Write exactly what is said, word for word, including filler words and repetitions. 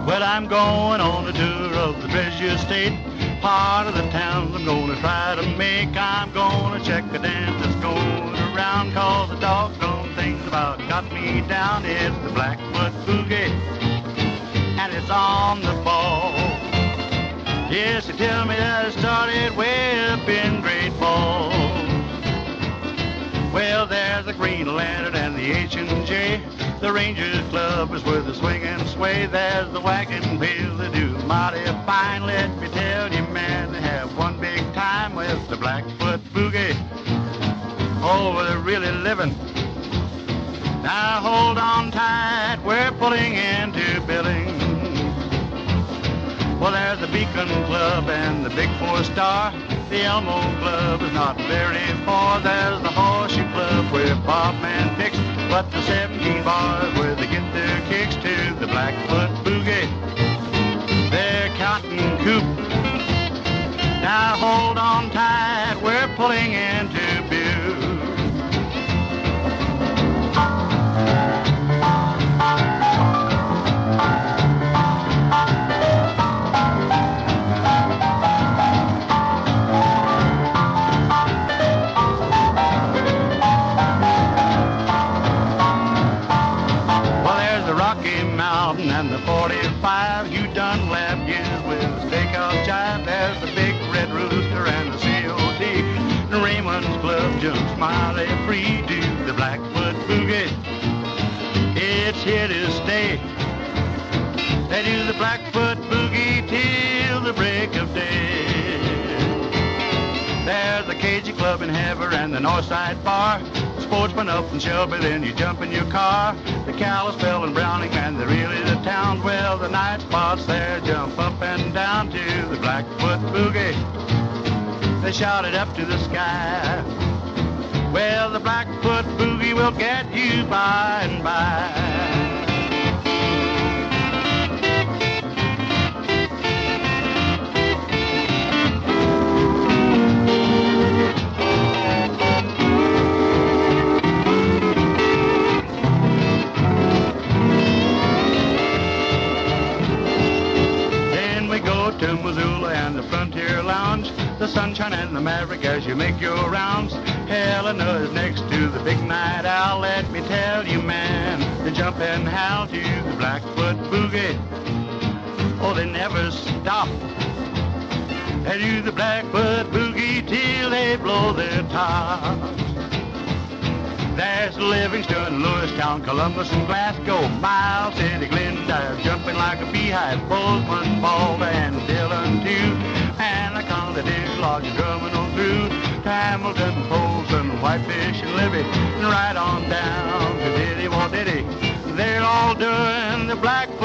Well, I'm going on a tour of the Treasure State, part of the town I'm gonna try to make. I'm gonna check a dance that's going around, cause the doggone things about got me down. It's the Blackfoot Boogie, and it's on the ball. Yes, they tell me that it started way up in Great Falls. Well, there's the Green Lantern and the H and J. The Rangers Club is where the swing and sway. There's the Wagon Wheel, they do mighty fine. Let me tell you, man, they have one big time with the Blackfoot Boogie. Oh, they're really living. Now hold on tight, we're pulling into Billings. Well, there's the Beacon Club and the Big Four Star. The Elmo Club is not very far. There's the Horseshoe Club where Bob Man picks, but the seventeen bars where they get their kicks to the Blackfoot Boogie. They're counting coop. Now hold on tight, we're pulling into Butte. And the forty-five, you done lap years with the steakhouse jive. There's the Big Red Rooster and the C O D. And Raymond's Club jumps mighty free to the Blackfoot Boogie. It's here to stay. They do the Blackfoot Boogie till the break of day. There's the Cagey Club in Hever and the Northside Bar. Sportsman up in Shelby, then you jump in your car. The Kalispell and Browning, man, they're really the towns. Well, the night spots there jump up and down to the Blackfoot Boogie. They shout it up to the sky. Well, the Blackfoot Boogie will get you by and by. To Missoula and the Frontier Lounge, the Sunshine and the Maverick as you make your rounds. Helena is next to the Big Night Owl. Let me tell you, man, they jump and howl to the Blackfoot Boogie. Oh, they never stop. They do the Blackfoot Boogie till they blow their tops. There's Livingston, Lewistown, Columbus, and Glasgow, Miles City, Glendive, jumping like a beehive, Bozeman, Balda, and Dillon, too. Anaconda, Dislodge, drumming on through to Hamilton, Polson, Whitefish, and Libby, and right on down to Diddy, Walt Diddy. They're all doing the Black